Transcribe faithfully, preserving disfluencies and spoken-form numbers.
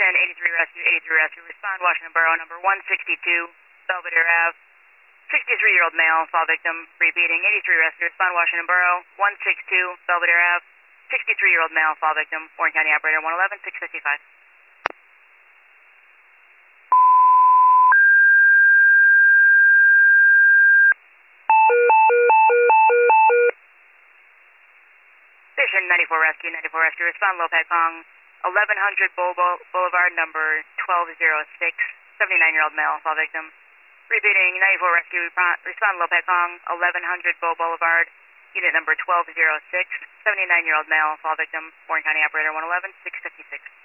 Station eighty-three Rescue, eighty-three Rescue. Respond, Washington Borough, number one sixty-two, Belvedere Ave. sixty-three-year-old male, fall victim, repeating, eighty-three Rescue. Respond, Washington Borough, one sixty-two, Belvedere Ave. sixty-three-year-old male, fall victim, Warren County Operator, one eleven, six fifty-five. Station ninety-four Rescue, ninety-four Rescue. Respond, Lopez Kong, eleven hundred Boulevard, number twelve oh six, seventy-nine-year-old male, fall victim. Repeating, ninety-four Rescue, respond, Lopez Kong, eleven hundred Boulevard, unit number twelve oh six, seventy-nine-year-old male, fall victim, Warren County Operator, one eleven, six fifty-six.